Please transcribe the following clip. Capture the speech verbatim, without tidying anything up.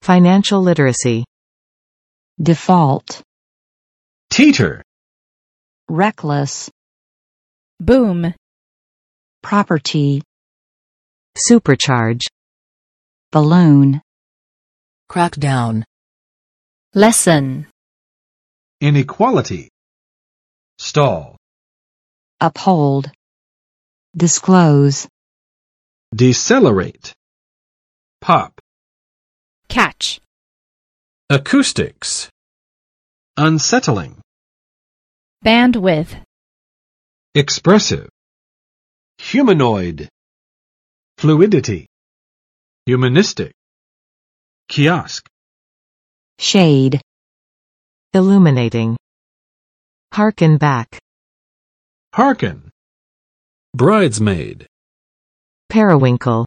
Financial literacy. Default. Teeter. Reckless. Boom. Property. Supercharge. Balloon. Crackdown. Lesson. Inequality. Stall. Uphold. Disclose. Decelerate. Pop. Catch. Acoustics. Unsettling. Bandwidth. Expressive. Humanoid. Fluidity. Humanistic. Kiosk. Shade. Illuminating. Harken back. Hearken. Bridesmaid. Periwinkle.